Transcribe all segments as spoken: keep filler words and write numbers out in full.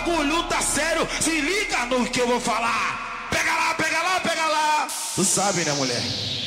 bagulho tá sério, se liga no que eu vou falar. Pega lá, pega lá, pega lá. Tu sabe, né, mulher?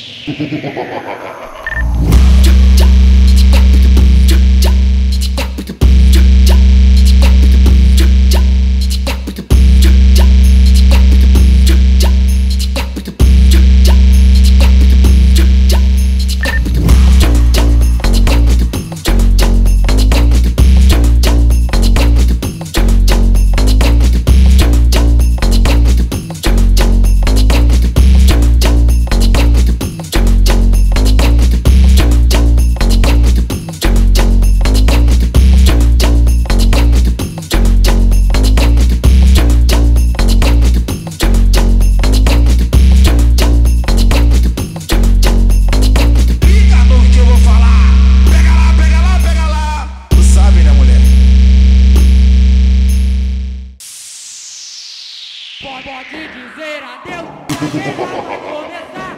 Pode dizer adeus, a guerra vai começar.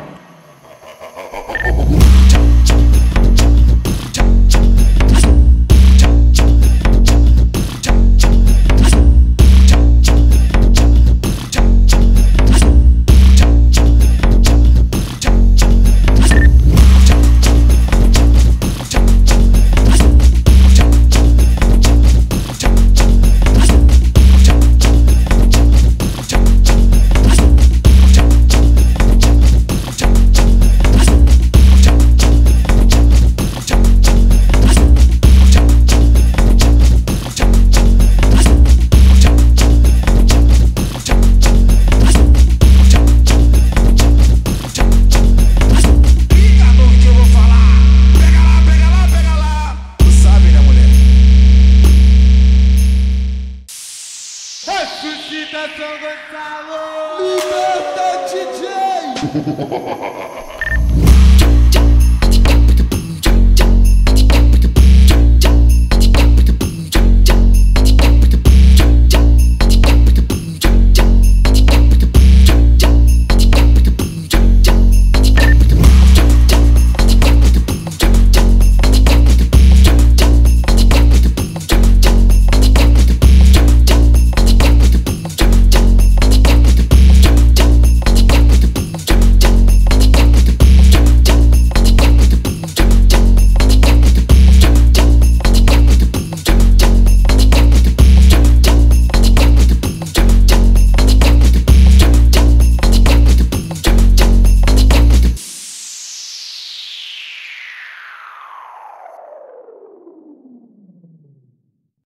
Ressuscita São Gonçalo! Liberta D J!